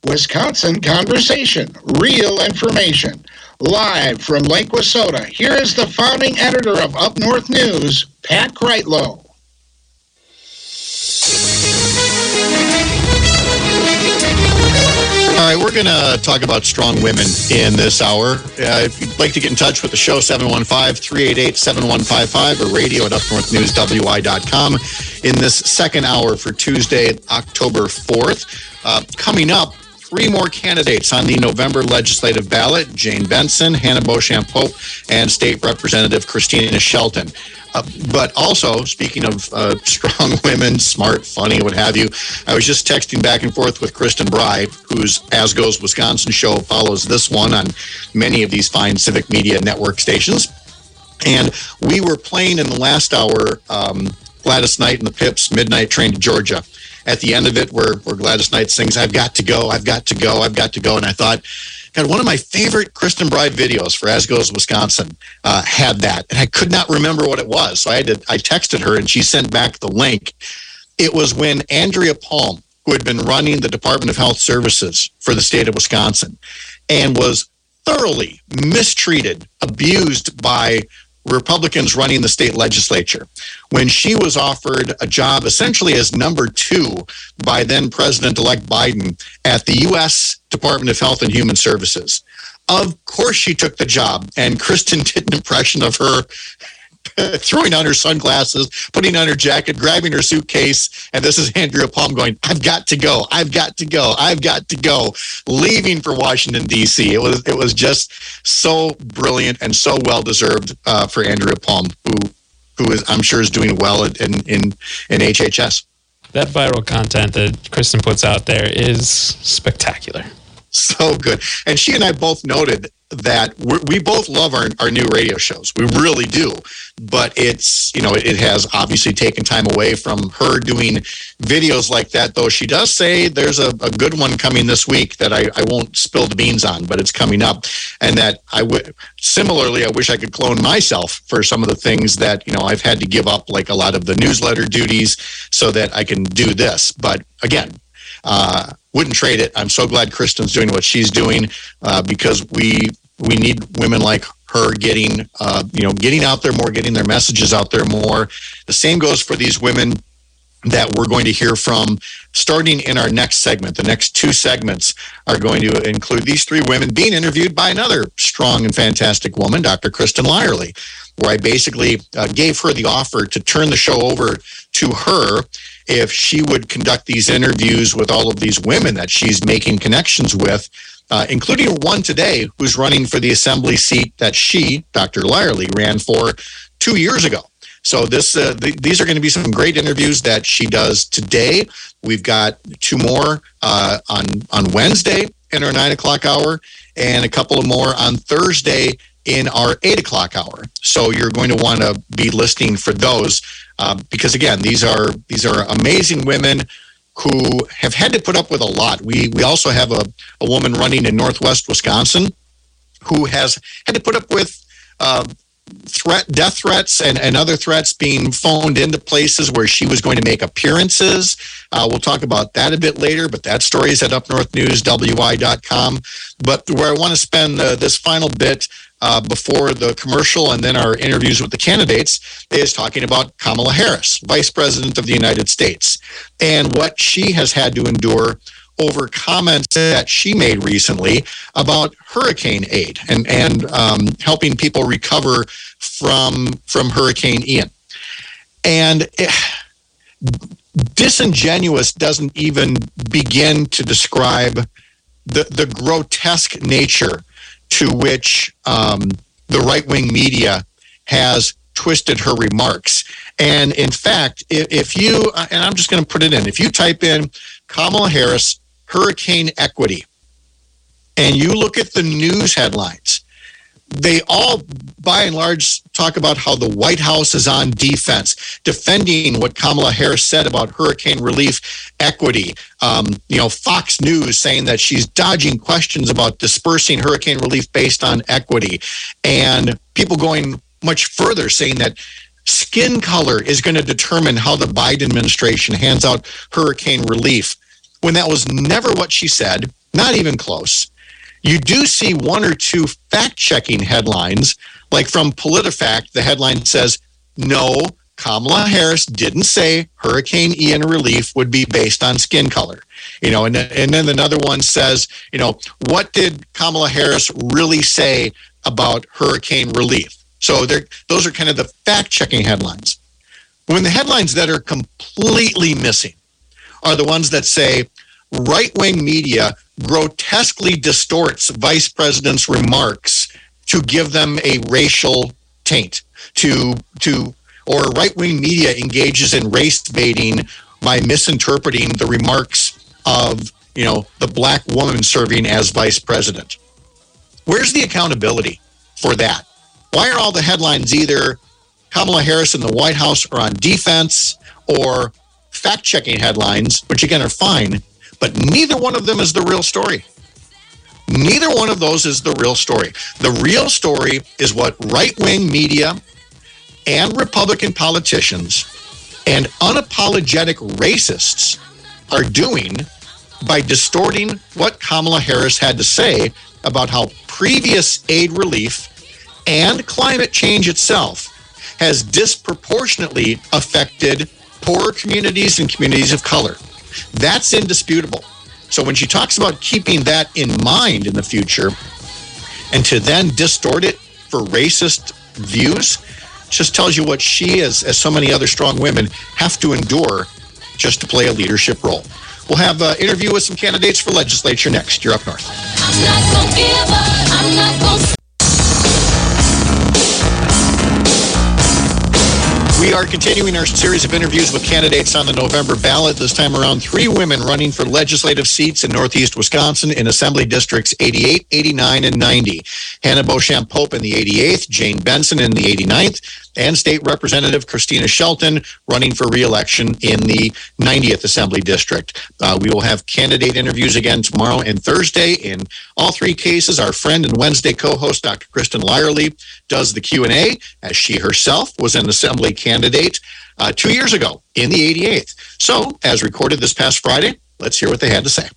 Wisconsin Conversation, real information. Live from Lake Wissota, here is the founding editor of Up North News, Pat Kreitlow. All right, we're going to talk about strong women in this hour. If you'd like to get in touch with the show, 715-388-7155 or radio at upnorthnewswi.com. In this second hour for Tuesday, October 4th. Coming up, 3 more candidates on the November legislative ballot: Jane Benson, Hannah Beauchamp-Pope, and State Representative Christina Shelton. But also, speaking of strong women, smart, funny, what have you, I was just texting back and forth with Kristen Bry, whose As Goes Wisconsin show follows this one on many of these fine civic media network stations. And we were playing in the last hour Gladys Knight and the Pips' Midnight Train to Georgia. At the end of it, where Gladys Knight sings, "I've got to go, I've got to go, I've got to go." And I thought, God, one of my favorite Kristen Bry videos for As Goes Wisconsin had that. And I could not remember what it was. So I texted her and she sent back the link. It was when Andrea Palm, who had been running the Department of Health Services for the state of Wisconsin and was thoroughly mistreated, abused by Republicans running the state legislature, when she was offered a job essentially as number 2 by then President-elect Biden at the U.S. Department of Health and Human Services. Of course she took the job, and Kristen did an impression of her throwing on her sunglasses, putting on her jacket, grabbing her suitcase, and this is Andrea Palm going, "I've got to go, I've got to go, I've got to go," leaving for Washington, D.C. It was just so brilliant and so well-deserved for Andrea Palm, who is, I'm sure, is doing well in HHS. That viral content that Kristen puts out there is spectacular. So good. And she and I both noted that we both love our new radio shows. We really do. But it's, it has obviously taken time away from her doing videos like that, though she does say there's a good one coming this week that I won't spill the beans on, but it's coming up. And that similarly, I wish I could clone myself for some of the things that, I've had to give up, like a lot of the newsletter duties, so that I can do this. But again, wouldn't trade it. I'm so glad Kristen's doing what she's doing because we need women like her getting out there more, getting their messages out there more. The same goes for these women that we're going to hear from starting in our next segment. The next 2 segments are going to include these 3 women being interviewed by another strong and fantastic woman, Dr. Kristen Lyerly, where I basically gave her the offer to turn the show over to her if she would conduct these interviews with all of these women that she's making connections with, including one today who's running for the assembly seat that she, Dr. Lyerly, ran for 2 years ago. So these are going to be some great interviews that she does today. We've got 2 more on Wednesday in our 9 o'clock hour, and a couple of more on Thursday in our 8 o'clock hour. So you're going to want to be listening for those because, again, these are amazing women who have had to put up with a lot. We also have a woman running in Northwest Wisconsin who has had to put up with death threats and other threats, being phoned into places where she was going to make appearances. We'll talk about that a bit later, but that story is at upnorthnewswi.com. But where I want to spend this final bit before the commercial and then our interviews with the candidates is talking about Kamala Harris, Vice President of the United States, and what she has had to endure over comments that she made recently about hurricane aid and helping people recover from Hurricane Ian. And disingenuous doesn't even begin to describe the grotesque nature to which the right-wing media has twisted her remarks. And in fact, if you, and I'm just going to put it in, if you type in Kamala Harris, hurricane equity, and you look at the news headlines, they all, by and large, talk about how the White House is on defense, defending what Kamala Harris said about hurricane relief equity. Fox News saying that she's dodging questions about dispersing hurricane relief based on equity. And people going much further, saying that skin color is going to determine how the Biden administration hands out hurricane relief, when that was never what she said. Not even close. You do see one or two fact-checking headlines, like from PolitiFact. The headline says, no, Kamala Harris didn't say Hurricane Ian relief would be based on skin color. And then another one says, what did Kamala Harris really say about hurricane relief? So those are kind of the fact-checking headlines. When the headlines that are completely missing are the ones that say right-wing media grotesquely distorts vice president's remarks to give them a racial taint, or right-wing media engages in race baiting by misinterpreting the remarks of, the black woman serving as vice president. Where's the accountability for that? Why are all the headlines either Kamala Harris in the White House are on defense, or fact-checking headlines, which again are fine, but neither one of them is the real story. Neither one of those is the real story. The real story is what right-wing media and Republican politicians and unapologetic racists are doing by distorting what Kamala Harris had to say about how previous aid relief and climate change itself has disproportionately affected poorer communities and communities of color. That's indisputable. So when she talks about keeping that in mind in the future and to then distort it for racist views, just tells you what she, as so many other strong women, have to endure just to play a leadership role. We'll have an interview with some candidates for legislature next. You're up north. I'm not gonna give up. I'm not gonna... We are continuing our series of interviews with candidates on the November ballot. This time around, 3 women running for legislative seats in Northeast Wisconsin in Assembly Districts 88, 89, and 90. Hannah Beauchamp Pope in the 88th, Jane Benson in the 89th, and State Representative Christina Shelton running for re-election in the 90th Assembly District. We will have candidate interviews again tomorrow and Thursday. In all 3 cases, our friend and Wednesday co-host, Dr. Kristen Lyerly, does the Q&A, as she herself was an Assembly candidate 2 years ago in the 88th. So, as recorded this past Friday, let's hear what they had to say.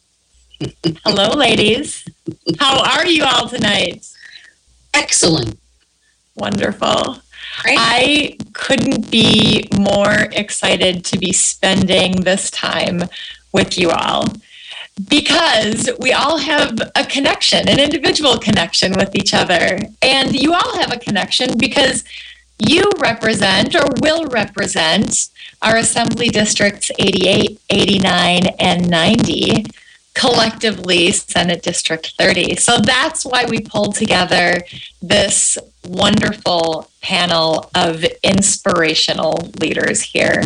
Hello, ladies. How are you all tonight? Excellent. Wonderful. Great. I couldn't be more excited to be spending this time with you all because we all have a connection, an individual connection with each other. And you all have a connection because you represent or will represent our Assembly Districts 88, 89, and 90, collectively Senate District 30. So that's why we pulled together this wonderful panel of inspirational leaders here.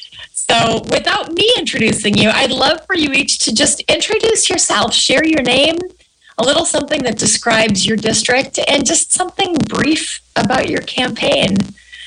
So without me introducing you, I'd love for you each to just introduce yourself, share your name, a little something that describes your district, and just something brief about your campaign.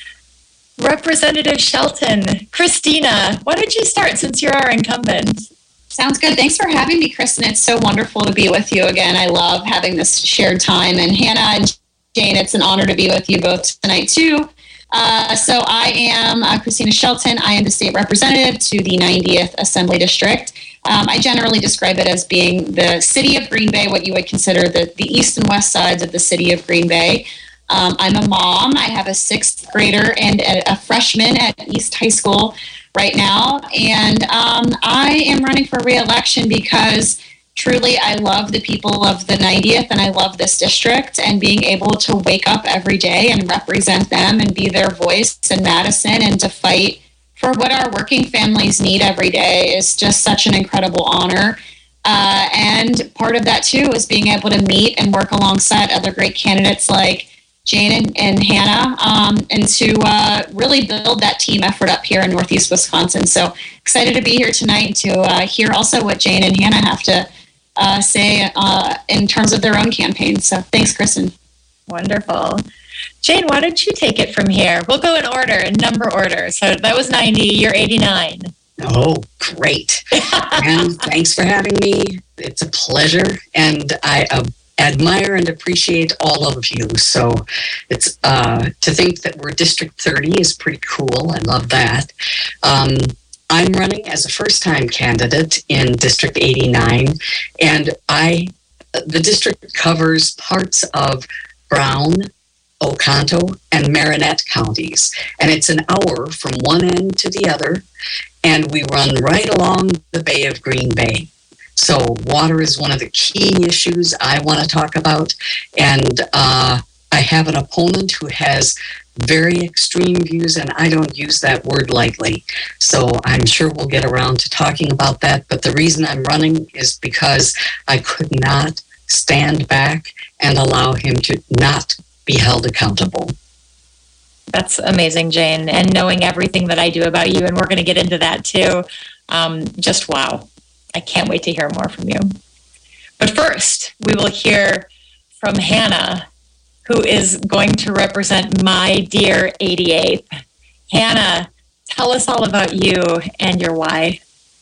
Representative Shelton, Christina, why don't you start since you're our incumbent? Sounds good. Thanks for having me, Kristen. It's so wonderful to be with you again. I love having this shared time. And Hannah and Jane, it's an honor to be with you both tonight, too. So I am Christina Shelton. I am the state representative to the 90th Assembly District. I generally describe it as being the city of Green Bay, what you would consider the east and west sides of the city of Green Bay. I'm a mom. I have a 6th grader and a freshman at East High School right now. And I am running for re-election because truly I love the people of the 90th and I love this district, and being able to wake up every day and represent them and be their voice in Madison and to fight for what our working families need every day is just such an incredible honor. And part of that, too, is being able to meet and work alongside other great candidates like Jane and Hannah, and to really build that team effort up here in Northeast Wisconsin. So excited to be here tonight to hear also what Jane and Hannah have to say in terms of their own campaigns. So thanks, Kristen. Wonderful. Jane, why don't you take it from here? We'll go in order, in number order. So that was 90, you're 89. Oh, great. And thanks for having me. It's a pleasure. And I admire and appreciate all of you. So it's to think that we're District 30 is pretty cool. I love that. I'm running as a first-time candidate in District 89, and the district covers parts of Brown, Oconto, and Marinette counties. And it's an hour from one end to the other, and we run right along the Bay of Green Bay. So water is one of the key issues I want to talk about, and I have an opponent who has very extreme views, and I don't use that word lightly. So I'm sure we'll get around to talking about that. But the reason I'm running is because I could not stand back and allow him to not be held accountable. That's amazing, Jane. And knowing everything that I do about you, and we're going to get into that too. Just wow. I can't wait to hear more from you. But first, we will hear from Hannah, who is going to represent my dear 88th. Hannah, tell us all about you and your why.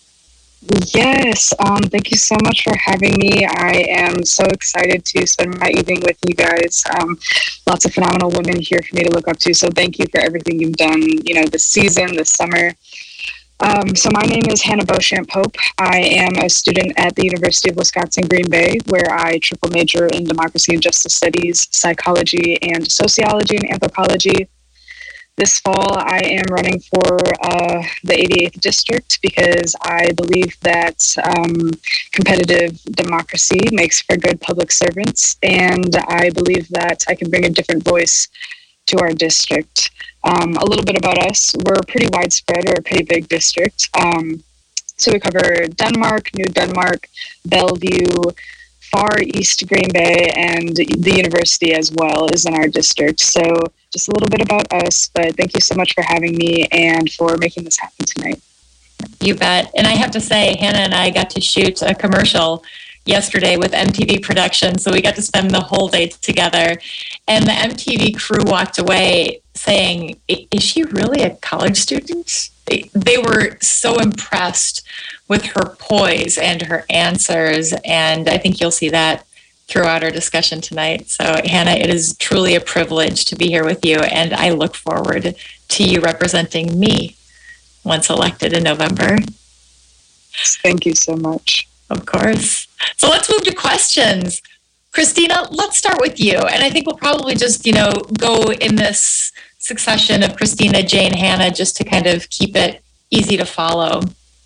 Yes, thank you so much for having me. I am so excited to spend my evening with you guys. Lots of phenomenal women here for me to look up to. So thank you for everything you've done, this season, this summer. So my name is Hannah Beauchamp Pope. I am a student at the University of Wisconsin-Green Bay, where I triple major in democracy and justice studies, psychology, and sociology and anthropology. This fall, I am running for the 88th district because I believe that competitive democracy makes for good public servants, and I believe that I can bring a different voice to our district. A little bit about us. We're pretty widespread. We're a pretty big district. So we cover Denmark, New Denmark, Bellevue, Far East Green Bay, and the university as well is in our district. So just a little bit about us, but thank you so much for having me and for making this happen tonight. You bet. And I have to say, Hannah and I got to shoot a commercial yesterday with MTV Production. So we got to spend the whole day together. And the MTV crew walked away saying, is she really a college student? They were so impressed with her poise and her answers. And I think you'll see that throughout our discussion tonight. So Hannah, it is truly a privilege to be here with you. And I look forward to you representing me once elected in November. Thank you so much. Of course. So let's move to questions. Christina, let's start with you. And I think we'll probably just, go in this succession of Christina, Jane, Hannah, just to kind of keep it easy to follow.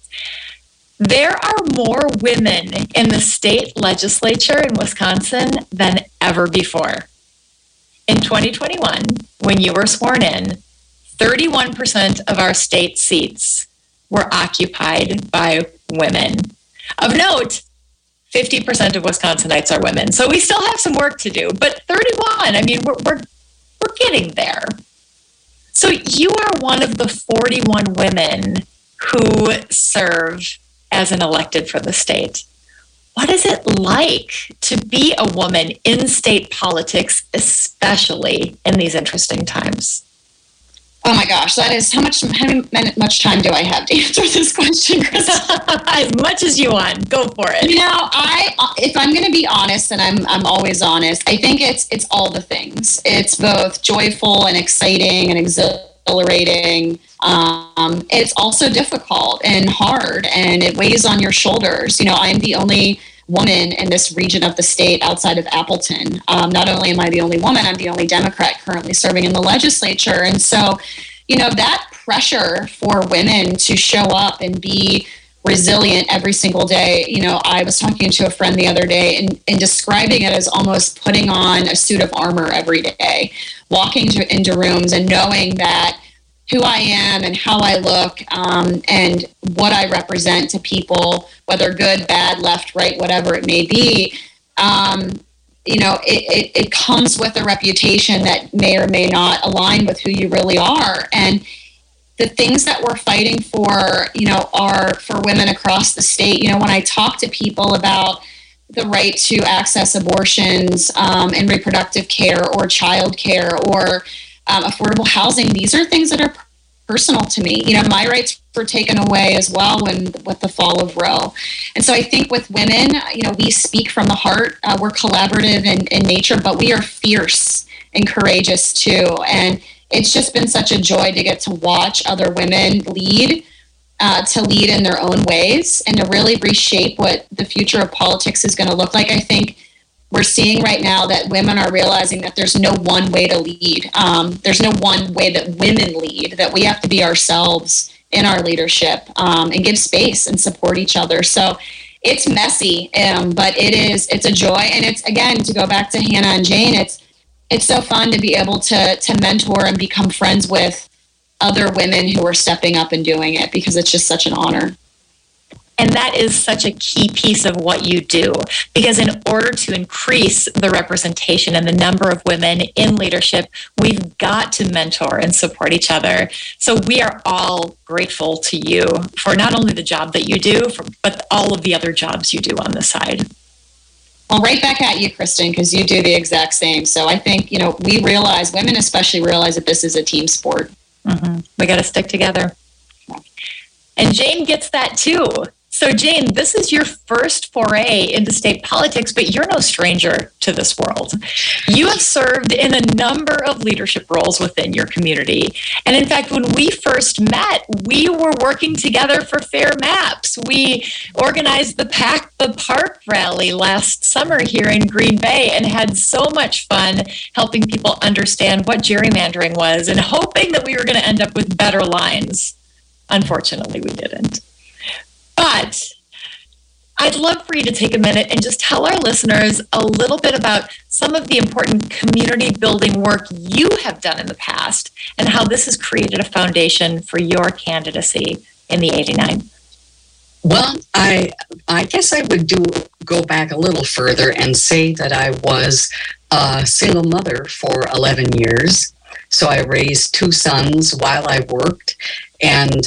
There are more women in the state legislature in Wisconsin than ever before. In 2021, when you were sworn in, 31% of our state seats were occupied by women. Of note, 50% of Wisconsinites are women. So we still have some work to do, but 31, I mean, we're getting there. So you are one of the 41 women who serve as an elected for the state. What is it like to be a woman in state politics, especially in these interesting times? Oh my gosh, that is how much time do I have to answer this question, Chris? As much as you want, go for it. If I'm going to be honest, and I'm always honest, I think it's all the things. It's both joyful and exciting and exhilarating. It's also difficult and hard, and it weighs on your shoulders. I'm the only woman in this region of the state outside of Appleton. Not only am I the only woman, I'm the only Democrat currently serving in the legislature. And so, that pressure for women to show up and be resilient every single day. I was talking to a friend the other day and describing it as almost putting on a suit of armor every day, walking into rooms and knowing that who I am and how I look and what I represent to people, whether good, bad, left, right, whatever it may be, it comes with a reputation that may or may not align with who you really are. And the things that we're fighting for, are for women across the state. When I talk to people about the right to access abortions and reproductive care or child care or affordable housing, these are things that are personal to me. My rights were taken away as well with the fall of Roe. And so I think with women, we speak from the heart. We're collaborative in nature, but we are fierce and courageous too. And it's just been such a joy to get to watch other women lead to lead in their own ways and to really reshape what the future of politics is going to look like. I think we're seeing right now that women are realizing that there's no one way to lead. There's no one way that women lead, that we have to be ourselves in our leadership and give space and support each other. So it's messy, but it's a joy. And it's, again, to go back to Hannah and Jane, it's so fun to be able to mentor and become friends with other women who are stepping up and doing it, because it's just such an honor. And that is such a key piece of what you do, because in order to increase the representation and the number of women in leadership, we've got to mentor and support each other. So we are all grateful to you for not only the job that you do, but all of the other jobs you do on the side. Well, right back at you, Kristen, because you do the exact same. So I think, we realize, women especially realize that this is a team sport. Mm-hmm. We got to stick together. And Jane gets that too. So Jane, this is your first foray into state politics, but you're no stranger to this world. You have served in a number of leadership roles within your community. And in fact, when we first met, we were working together for Fair Maps. We organized the Pack the Park rally last summer here in Green Bay and had so much fun helping people understand what gerrymandering was and hoping that we were going to end up with better lines. Unfortunately, we didn't. But I'd love for you to take a minute and just tell our listeners a little bit about some of the important community building work you have done in the past and how this has created a foundation for your candidacy in the 89. Well, I guess I would go back a little further and say that I was a single mother for 11 years. So I raised 2 sons while I worked, and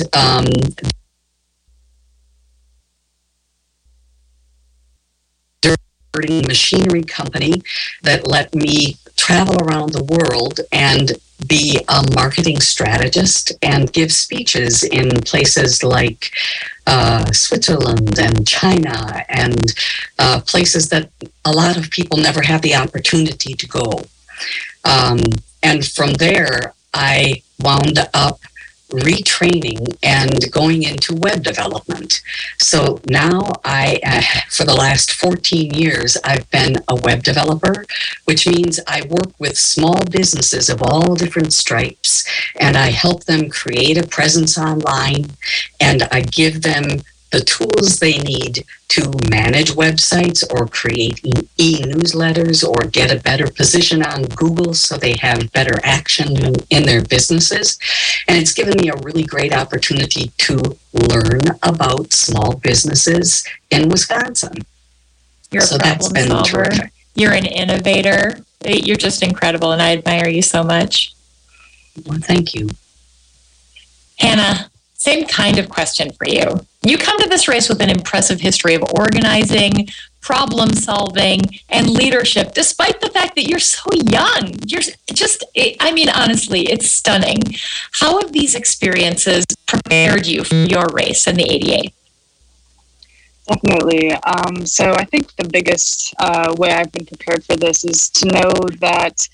machinery company that let me travel around the world and be a marketing strategist and give speeches in places like Switzerland and China and places that a lot of people never have the opportunity to go. And from there, I wound up retraining and going into web development. So now for the last 14 years, I've been a web developer, which means I work with small businesses of all different stripes, and I help them create a presence online, and I give them the tools they need to manage websites or create e-newsletters or get a better position on Google so they have better action in their businesses. And it's given me a really great opportunity to learn about small businesses in Wisconsin. You're a problem solver. You're an innovator. You're just incredible, and I admire you so much. Well, thank you. Hannah, same kind of question for you. You come to this race with an impressive history of organizing, problem solving, and leadership, despite the fact that you're so young. You're just, honestly, it's stunning. How have these experiences prepared you for your race in the 88? Definitely. So I think the biggest way I've been prepared for this is to know that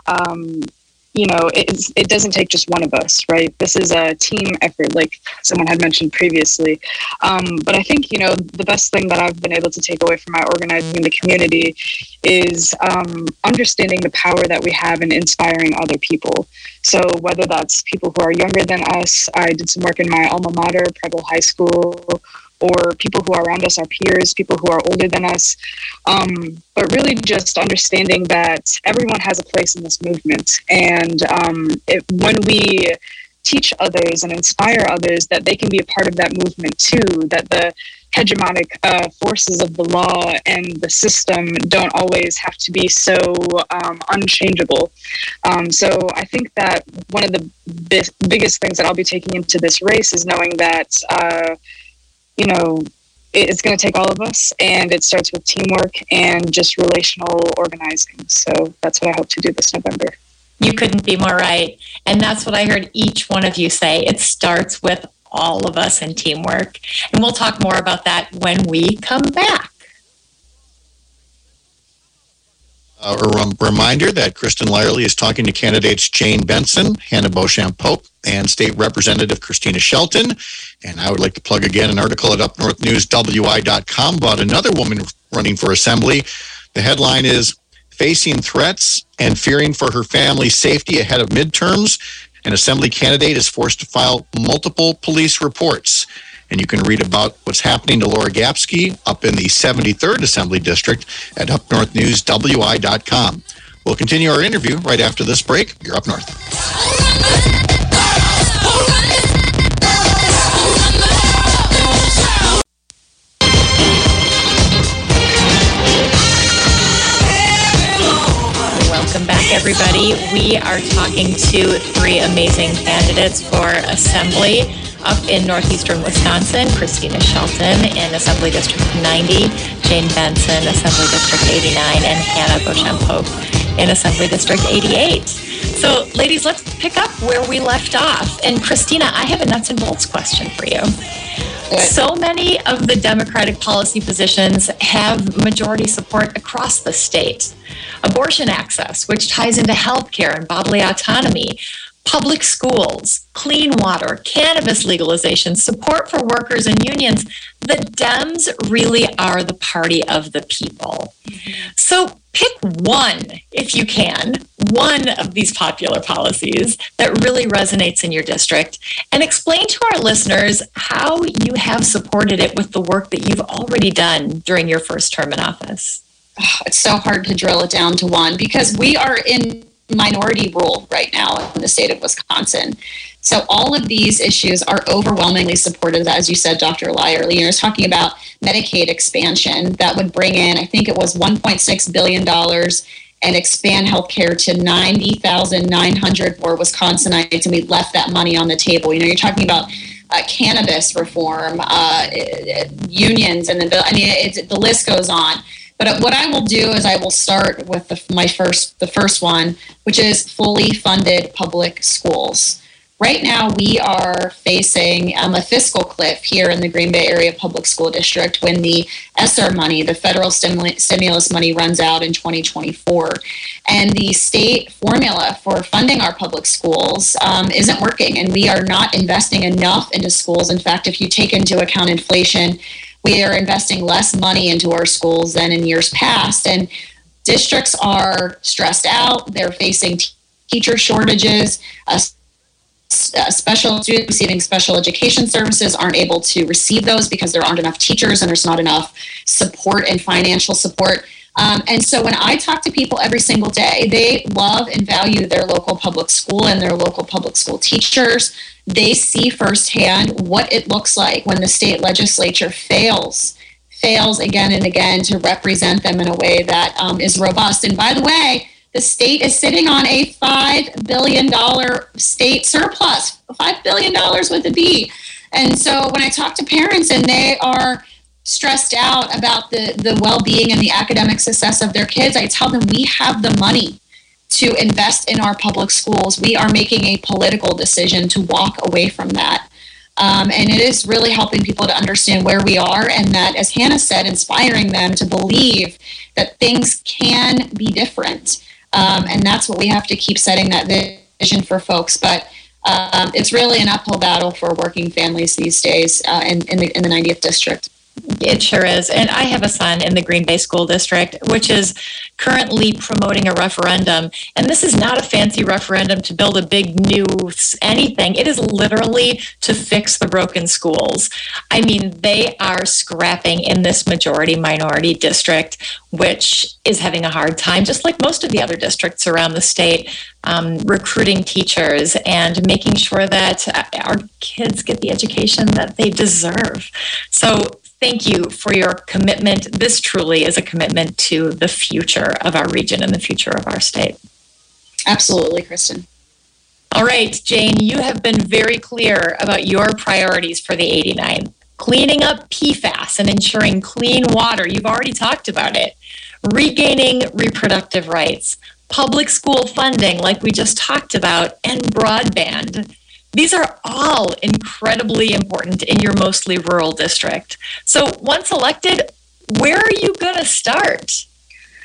it doesn't take just one of us, right? This is a team effort, like someone had mentioned previously. But I think, the best thing that I've been able to take away from my organizing the community is understanding the power that we have in inspiring other people. So whether that's people who are younger than us, I did some work in my alma mater, Preble High School, or people who are around us, our peers, people who are older than us. But really just understanding that everyone has a place in this movement. And when we teach others and inspire others that they can be a part of that movement too, that the hegemonic forces of the law and the system don't always have to be so unchangeable. So I think that one of the biggest things that I'll be taking into this race is knowing that it's going to take all of us, and it starts with teamwork and just relational organizing. So that's what I hope to do this November. You couldn't be more right. And that's what I heard each one of you say. It starts with all of us and teamwork. And we'll talk more about that when we come back. A reminder that Kristen Lyerly is talking to candidates Jane Benson, Hannah Beauchamp Pope, and State Representative Christina Shelton. And I would like to plug again an article at upnorthnewswi.com about another woman running for assembly. The headline is, "Facing Threats and Fearing for Her Family's Safety Ahead of Midterms, an Assembly candidate is forced to file multiple police reports." And you can read about what's happening to Laura Gapsky up in the 73rd Assembly District at upnorthnewswi.com. We'll continue our interview right after this break. You're Up North. Welcome back, everybody. We are talking to three amazing candidates for Assembly. Up in northeastern Wisconsin, Christina Shelton in Assembly District 90, Jane Benson, Assembly District 89, and Hannah Beauchamp Pope in Assembly District 88. So, ladies, let's pick up where we left off. And Christina, I have a nuts and bolts question for you. So many of the Democratic policy positions have majority support across the state. Abortion access, which ties into health care and bodily autonomy, public schools, clean water, cannabis legalization, support for workers and unions. The Dems really are the party of the people. So pick one, if you can, one of these popular policies that really resonates in your district, and explain to our listeners how you have supported it with the work that you've already done during your first term in office. It's so hard to drill it down to one because we are in minority rule right now in the state of Wisconsin. So all of these issues are overwhelmingly supported, as you said, Dr. Lyerly. You're talking about Medicaid expansion that would bring in, I think it was $1.6 billion and expand healthcare to 90,900 more Wisconsinites, and we left that money on the table. You're talking about cannabis reform, unions, and the list goes on. But what I will do is I will start with the first one, which is fully funded public schools. Right now, we are facing a fiscal cliff here in the Green Bay Area Public School District when the ESSER money, the federal stimulus money, runs out in 2024. And the state formula for funding our public schools isn't working, and we are not investing enough into schools. In fact, if you take into account inflation, we are investing less money into our schools than in years past. And districts are stressed out. They're facing teacher shortages. Special students receiving special education services aren't able to receive those because there aren't enough teachers and there's not enough support and financial support. And so when I talk to people every single day, they love and value their local public school and their local public school teachers. They see firsthand what it looks like when the state legislature fails again and again to represent them in a way that is robust. And by the way, the state is sitting on a $5 billion state surplus, $5 billion with a B. And so when I talk to parents and they are stressed out about the well-being and the academic success of their kids, I tell them we have the money to invest in our public schools. We are making a political decision to walk away from that. And it is really helping people to understand where we are, and that, as Hannah said, inspiring them to believe that things can be different. And that's what we have to keep setting that vision for folks. But it's really an uphill battle for working families these days in the 90th district. It sure is. And I have a son in the Green Bay School District, which is currently promoting a referendum. And this is not a fancy referendum to build a big new anything. It is literally to fix the broken schools. I mean, they are scrapping in this majority-minority district, which is having a hard time, just like most of the other districts around the state, recruiting teachers and making sure that our kids get the education that they deserve. So thank you for your commitment. This truly is a commitment to the future of our region and the future of our state. Absolutely, Kristen. All right, Jane, you have been very clear about your priorities for the 89. Cleaning up PFAS and ensuring clean water. You've already talked about it. Regaining reproductive rights. Public school funding, like we just talked about, and broadband. These are all incredibly important in your mostly rural district. So once elected, where are you going to start?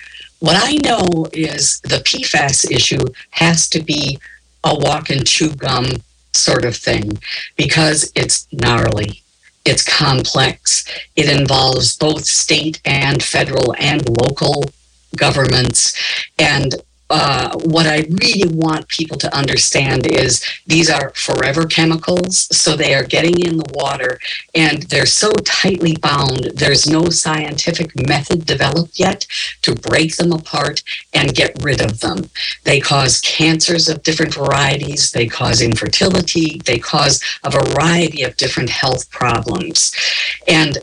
What I know is the PFAS issue has to be a walk and chew gum sort of thing because it's gnarly. It's complex. It involves both state and federal and local governments. And what I really want people to understand is these are forever chemicals, so they are getting in the water, and they're so tightly bound, there's no scientific method developed yet to break them apart and get rid of them. They cause cancers of different varieties, they cause infertility, they cause a variety of different health problems. And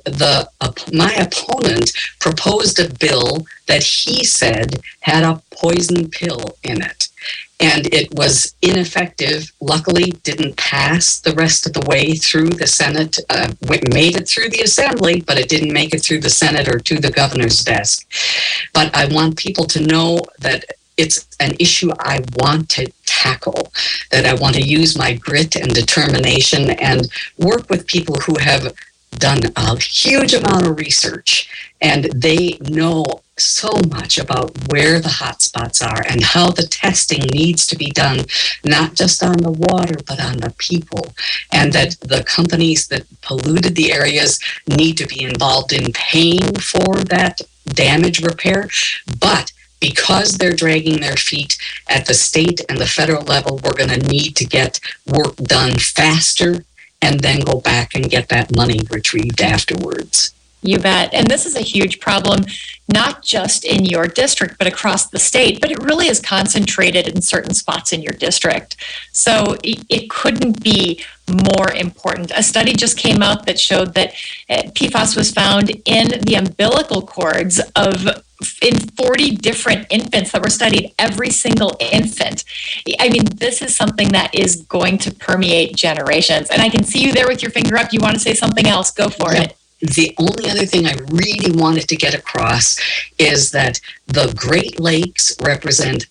my opponent proposed a bill that he said had a poison pill in it. And it was ineffective. Luckily, didn't pass the rest of the way through the Senate. Made it through the Assembly, but it didn't make it through the Senate or to the governor's desk. But I want people to know that it's an issue I want to tackle, that I want to use my grit and determination and work with people who have done a huge amount of research, and they know so much about where the hot spots are and how the testing needs to be done, not just on the water, but on the people, and that the companies that polluted the areas need to be involved in paying for that damage repair. But because they're dragging their feet at the state and the federal level, we're going to need to get work done faster and then go back and get that money retrieved afterwards. You bet. And this is a huge problem, not just in your district, but across the state. But it really is concentrated in certain spots in your district. So it couldn't be more important. A study just came out that showed that PFAS was found in the umbilical cords in 40 different infants that were studied, every single infant. I mean, this is something that is going to permeate generations. And I can see you there with your finger up. You want to say something else? Go for it. The only other thing I really wanted to get across is that the Great Lakes represent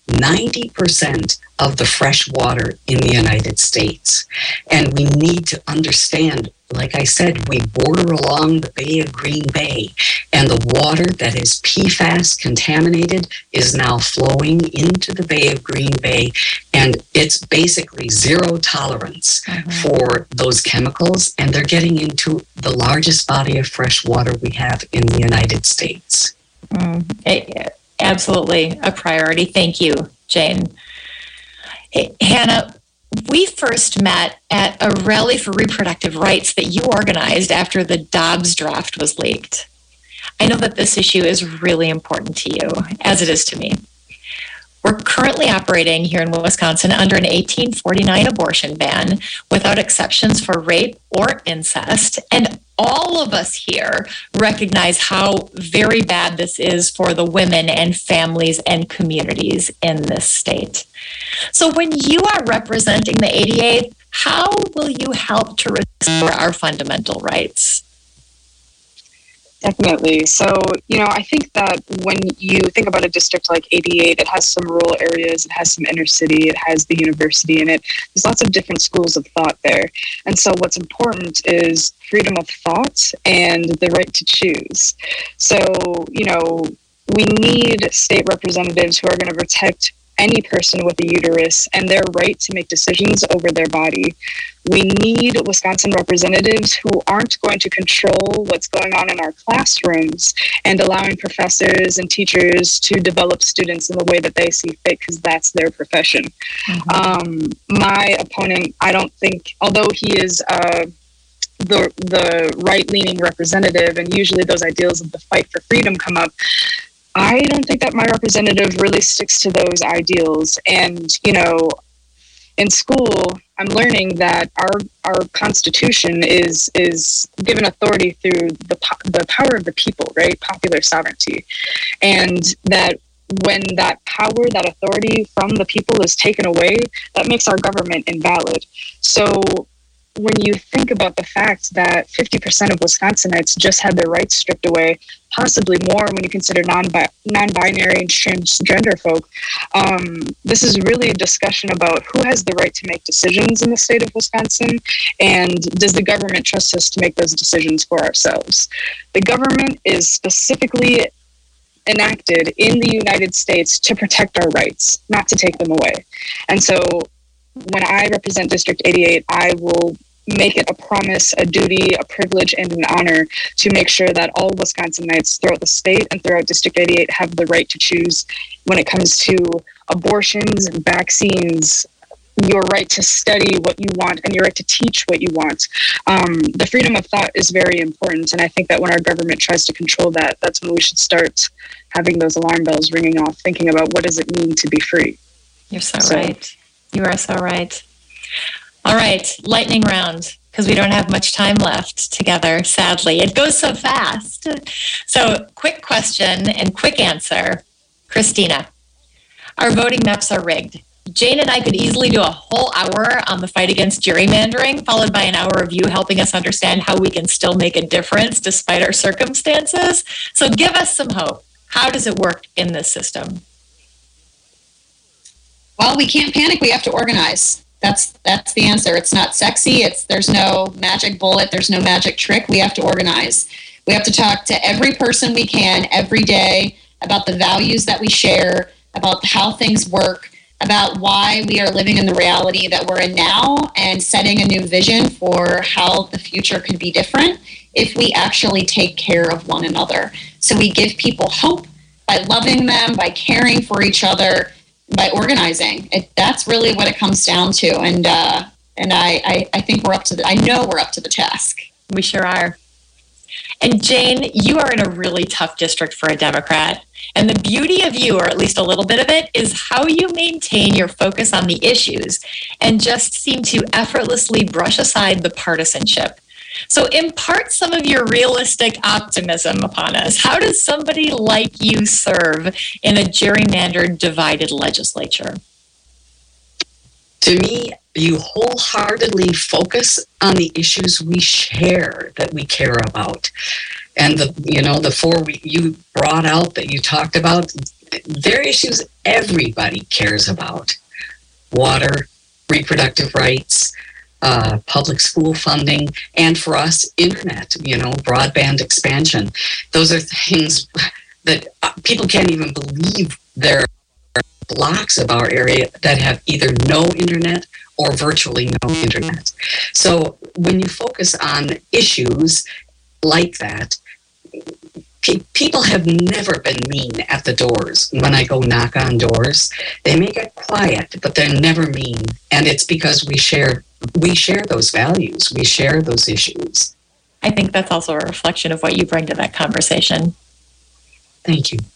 90% of the fresh water in the United States. And we need to understand, like I said, we border along the Bay of Green Bay, and the water that is PFAS contaminated is now flowing into the Bay of Green Bay, and it's basically zero tolerance for those chemicals, and they're getting into the largest body of fresh water we have in the United States. Absolutely a priority. Thank you, Jane. Hey, Hannah, we first met at a rally for reproductive rights that you organized after the Dobbs draft was leaked. I know that this issue is really important to you, as it is to me. We're currently operating here in Wisconsin under an 1849 abortion ban without exceptions for rape or incest. And all of us here recognize how very bad this is for the women and families and communities in this state. So when you are representing the 88th, how will you help to restore our fundamental rights? Definitely. So, I think that when you think about a district like 88, it has some rural areas, it has some inner city, it has the university in it. There's lots of different schools of thought there. And so what's important is freedom of thought and the right to choose. So, we need state representatives who are going to protect any person with a uterus and their right to make decisions over their body. We need Wisconsin representatives who aren't going to control what's going on in our classrooms and allowing professors and teachers to develop students in the way that they see fit, because that's their profession. My opponent, I don't think, although he is the right-leaning representative, and usually those ideals of the fight for freedom come up, I don't think that my representative really sticks to those ideals. And, in school, I'm learning that our Constitution is given authority through the power of the people, right? Popular sovereignty. And that when that power, that authority from the people is taken away, that makes our government invalid. So when you think about the fact that 50% of Wisconsinites just had their rights stripped away, possibly more when you consider non-binary and transgender folk, this is really a discussion about who has the right to make decisions in the state of Wisconsin, and does the government trust us to make those decisions for ourselves? The government is specifically enacted in the United States to protect our rights, not to take them away. And so when I represent District 88, I will make it a promise, a duty, a privilege, and an honor to make sure that all Wisconsinites throughout the state and throughout District 88 have the right to choose when it comes to abortions, vaccines, your right to study what you want, and your right to teach what you want. The freedom of thought is very important, and I think that when our government tries to control that, that's when we should start having those alarm bells ringing off, thinking about what does it mean to be free. You're so right. You are so right. All right, lightning round, because we don't have much time left together, sadly. It goes so fast. So, quick question and quick answer. Christina, our voting maps are rigged. Jane and I could easily do a whole hour on the fight against gerrymandering, followed by an hour of you helping us understand how we can still make a difference despite our circumstances. So give us some hope. How does it work in this system? Well, we can't panic. We have to organize. That's the answer. It's not sexy. There's no magic bullet. There's no magic trick. We have to organize. We have to talk to every person we can every day about the values that we share, about how things work, about why we are living in the reality that we're in now, and setting a new vision for how the future could be different if we actually take care of one another. So we give people hope by loving them, by caring for each other, by organizing. That's really what it comes down to. And I think I know we're up to the task. We sure are. And Jane, you are in a really tough district for a Democrat. And the beauty of you, or at least a little bit of it, is how you maintain your focus on the issues and just seem to effortlessly brush aside the partisanship. So impart some of your realistic optimism upon us. How does somebody like you serve in a gerrymandered, divided legislature? To me, you wholeheartedly focus on the issues we share, that we care about. And the four you brought out that you talked about, they're issues everybody cares about. Water, reproductive rights, public school funding, and for us, internet, broadband expansion. Those are things that people can't even believe there are blocks of our area that have either no internet or virtually no internet. So when you focus on issues like that, people have never been mean at the doors. When I go knock on doors, they may get quiet, but they're never mean. And it's because we share those values. We share those issues. I think that's also a reflection of what you bring to that conversation. Thank you.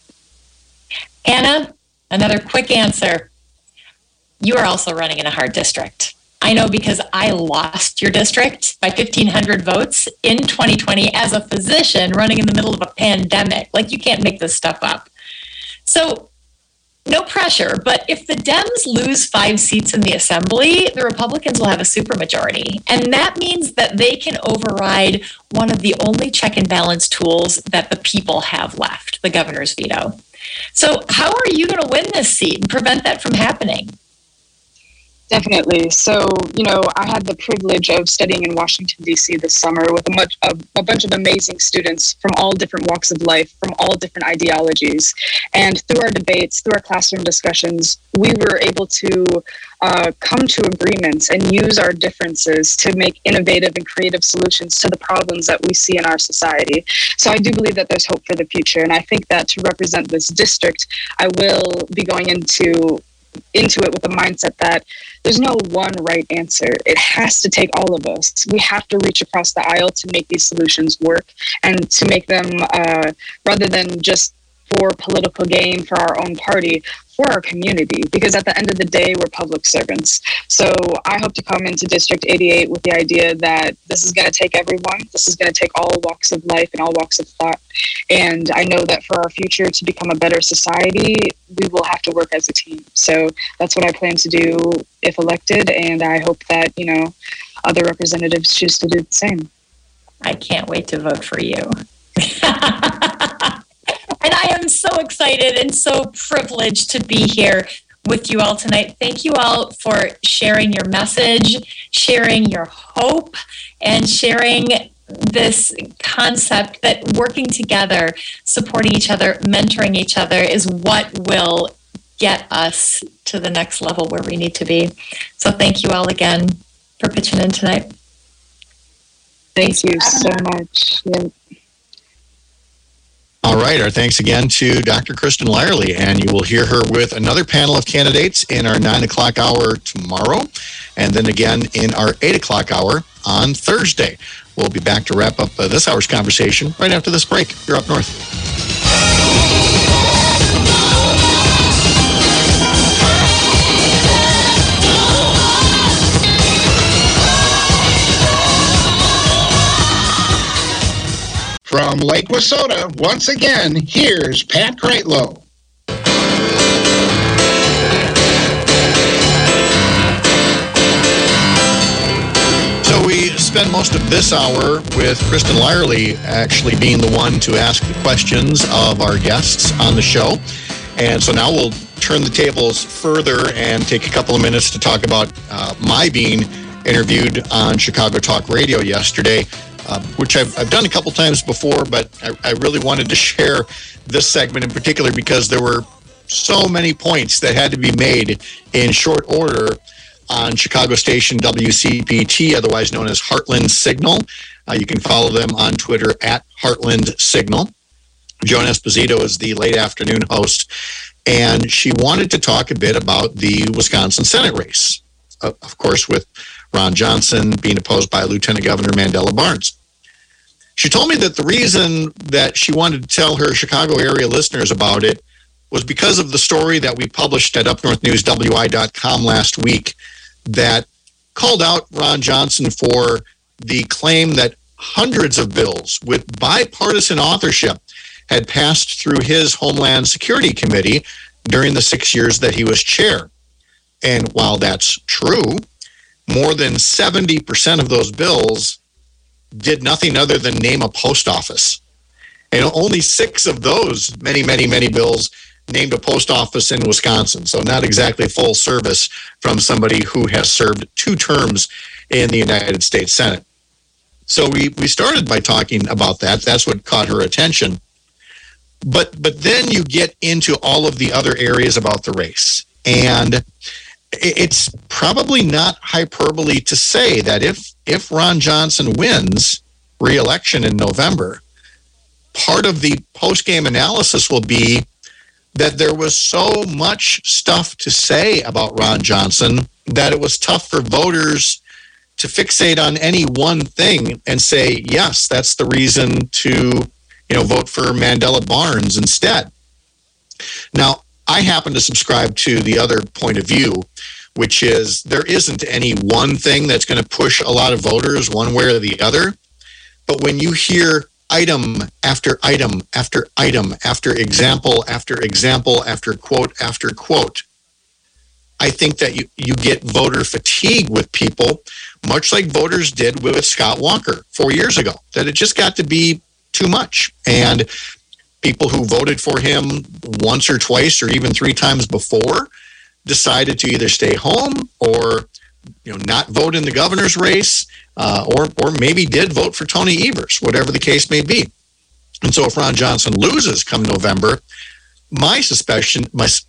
Anna, another quick answer. You are also running in a hard district. I know because I lost your district by 1,500 votes in 2020 as a physician running in the middle of a pandemic. Like, you can't make this stuff up. So, no pressure, but if the Dems lose 5 seats in the Assembly, the Republicans will have a supermajority. And that means that they can override one of the only check and balance tools that the people have left, the governor's veto. So how are you going to win this seat and prevent that from happening? Definitely. So, I had the privilege of studying in Washington, D.C. this summer with a bunch of amazing students from all different walks of life, from all different ideologies. And through our debates, through our classroom discussions, we were able to come to agreements and use our differences to make innovative and creative solutions to the problems that we see in our society. So I do believe that there's hope for the future. And I think that to represent this district, I will be going into it with the mindset that there's no one right answer. It has to take all of us. We have to reach across the aisle to make these solutions work and to make them, rather than just for political gain for our own party, for our community, because at the end of the day, we're public servants. So I hope to come into District 88 with the idea that this is going to take everyone. This is going to take all walks of life and all walks of thought. And I know that for our future to become a better society, we will have to work as a team. So that's what I plan to do if elected. And I hope that, other representatives choose to do the same. I can't wait to vote for you. And I am so excited and so privileged to be here with you all tonight. Thank you all for sharing your message, sharing your hope, and sharing this concept that working together, supporting each other, mentoring each other is what will get us to the next level where we need to be. So thank you all again for pitching in tonight. Thank you so much. Yeah. All right. Our thanks again to Dr. Kristen Lyerly, and you will hear her with another panel of candidates in our 9 o'clock hour tomorrow, and then again in our 8 o'clock hour on Thursday. We'll be back to wrap up this hour's conversation right after this break. You're Up North. From Lake Wissota, once again, here's Pat Kreitlow. So we spend most of this hour with Kristen Lyerly actually being the one to ask the questions of our guests on the show. And so now we'll turn the tables further and take a couple of minutes to talk about my being interviewed on Chicago Talk Radio yesterday. Which I've done a couple times before, but I really wanted to share this segment in particular because there were so many points that had to be made in short order on Chicago station WCPT, otherwise known as Heartland Signal. You can follow them on Twitter at Heartland Signal. Joan Esposito is the late afternoon host, and she wanted to talk a bit about the Wisconsin Senate race, of course, with Ron Johnson being opposed by Lieutenant Governor Mandela Barnes. She told me that the reason that she wanted to tell her Chicago area listeners about it was because of the story that we published at upnorthnewswi.com last week that called out Ron Johnson for the claim that hundreds of bills with bipartisan authorship had passed through his Homeland Security Committee during the 6 years that he was chair. And while that's true, more than 70% of those bills did nothing other than name a post office. And only 6 of those many bills named a post office in Wisconsin. So not exactly full service from somebody who has served 2 terms in the United States Senate. So we started by talking about that. That's what caught her attention. But then you get into all of the other areas about the race. And it's probably not hyperbole to say that if Ron Johnson wins re-election in November, part of the post-game analysis will be that there was so much stuff to say about Ron Johnson that it was tough for voters to fixate on any one thing and say, yes, that's the reason to, vote for Mandela Barnes instead. Now, I happen to subscribe to the other point of view, which is there isn't any one thing that's going to push a lot of voters one way or the other. But when you hear item after item after item after example after quote, I think that you get voter fatigue with people, much like voters did with Scott Walker 4 years ago, that it just got to be too much. And people who voted for him once or twice or even 3 times before decided to either stay home or not vote in the governor's race or maybe did vote for Tony Evers, whatever the case may be. And so if Ron Johnson loses come November, my suspicion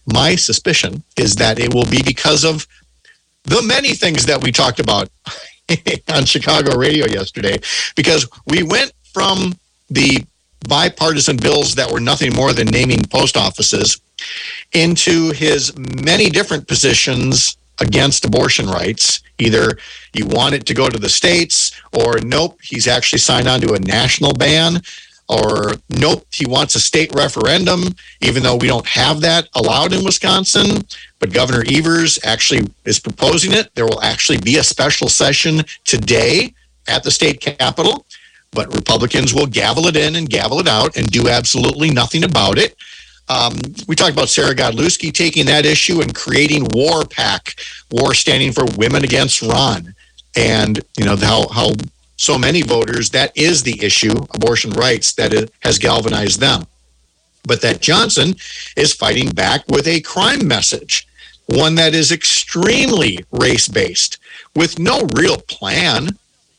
is that it will be because of the many things that we talked about on Chicago radio yesterday, because we went from the bipartisan bills that were nothing more than naming post offices into his many different positions against abortion rights. Either you want it to go to the states, or nope, he's actually signed on to a national ban, or nope, he wants a state referendum, even though we don't have that allowed in Wisconsin. But Governor Evers actually is proposing it. There will actually be a special session today at the state capitol, but Republicans will gavel it in and gavel it out and do absolutely nothing about it. We talked about Sarah Godlewski taking that issue and creating War PAC, War standing for Women Against Ron. And, how so many voters, that is the issue, abortion rights, that it has galvanized them. But that Johnson is fighting back with a crime message, one that is extremely race-based, with no real plan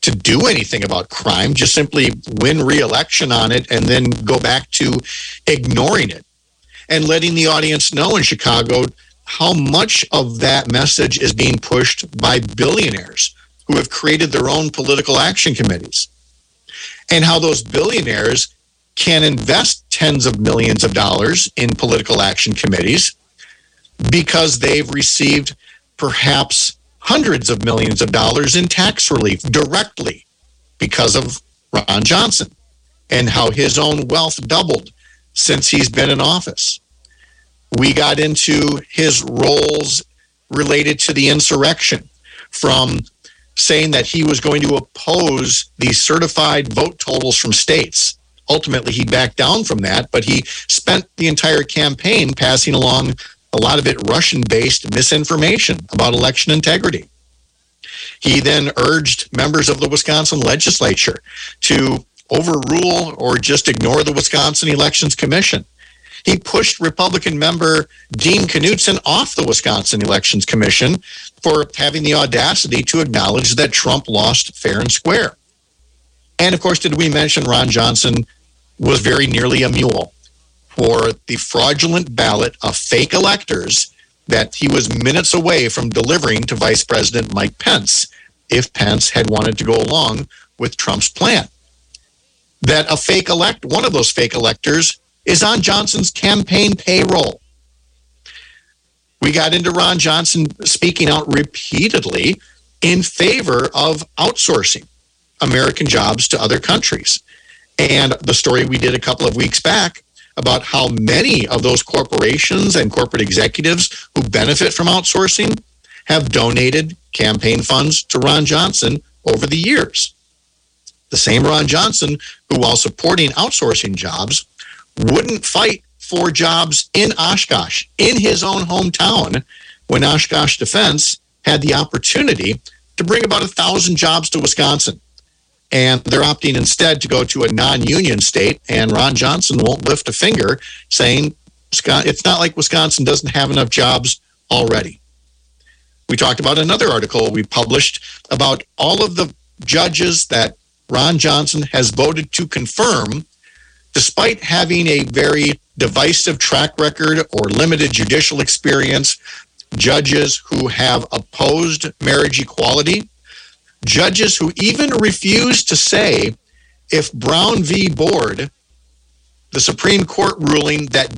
to do anything about crime, just simply win re-election on it and then go back to ignoring it and letting the audience know in Chicago how much of that message is being pushed by billionaires who have created their own political action committees, and how those billionaires can invest tens of millions of dollars in political action committees because they've received perhaps hundreds of millions of dollars in tax relief directly because of Ron Johnson, and how his own wealth doubled since he's been in office. We got into his roles related to the insurrection, from saying that he was going to oppose the certified vote totals from states. Ultimately, he backed down from that, but he spent the entire campaign passing along a lot of it Russian-based misinformation about election integrity. He then urged members of the Wisconsin legislature to overrule or just ignore the Wisconsin Elections Commission. He pushed Republican member Dean Knudsen off the Wisconsin Elections Commission for having the audacity to acknowledge that Trump lost fair and square. And of course, did we mention Ron Johnson was very nearly a mule for the fraudulent ballot of fake electors that he was minutes away from delivering to Vice President Mike Pence if Pence had wanted to go along with Trump's plan. That one of those fake electors is on Johnson's campaign payroll. We got into Ron Johnson speaking out repeatedly in favor of outsourcing American jobs to other countries. And the story we did a couple of weeks back about how many of those corporations and corporate executives who benefit from outsourcing have donated campaign funds to Ron Johnson over the years. The same Ron Johnson who, while supporting outsourcing jobs, wouldn't fight for jobs in Oshkosh, in his own hometown, when Oshkosh Defense had the opportunity to bring about 1,000 jobs to Wisconsin. And they're opting instead to go to a non-union state, and Ron Johnson won't lift a finger, saying it's not like Wisconsin doesn't have enough jobs already. We talked about another article we published about all of the judges that Ron Johnson has voted to confirm, despite having a very divisive track record or limited judicial experience, judges who have opposed marriage equality, judges who even refuse to say if Brown v. Board, the Supreme Court ruling that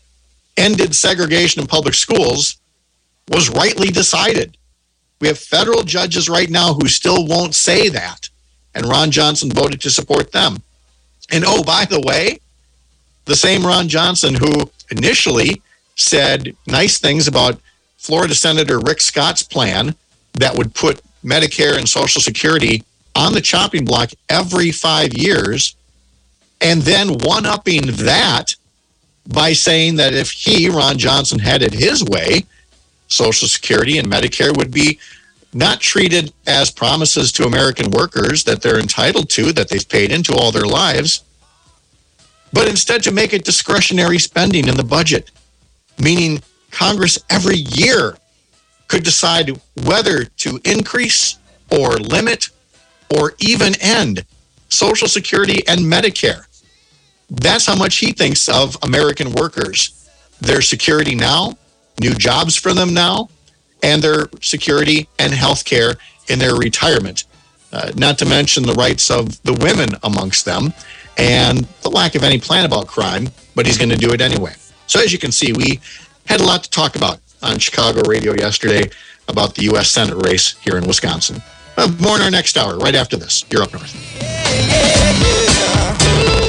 ended segregation in public schools, was rightly decided. We have federal judges right now who still won't say that, and Ron Johnson voted to support them. And oh, by the way, the same Ron Johnson who initially said nice things about Florida Senator Rick Scott's plan that would put Medicare and Social Security on the chopping block every 5 years, and then one-upping that by saying that if he, Ron Johnson, had it his way, Social Security and Medicare would be not treated as promises to American workers that they're entitled to, that they've paid into all their lives, but instead to make it discretionary spending in the budget, meaning Congress every year could decide whether to increase or limit or even end Social Security and Medicare. That's how much he thinks of American workers, their security now, new jobs for them now, and their security and health care in their retirement. Not to mention the rights of the women amongst them and the lack of any plan about crime, but he's going to do it anyway. So as you can see, we had a lot to talk about on Chicago radio yesterday about the U.S. Senate race here in Wisconsin. More in our next hour, right after this. You're Up North.